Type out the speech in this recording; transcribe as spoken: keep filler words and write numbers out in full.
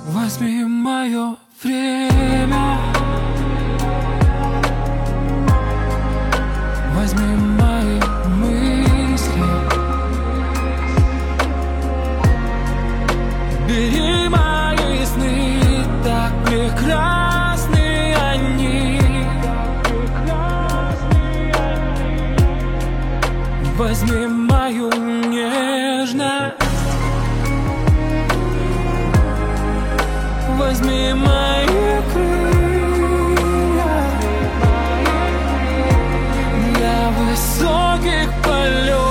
Возьми мое время, возьми мои мысли, бери мои сны, так прекрасны они. Возьми мою нежность, возьми мои крылья для высоких полетов.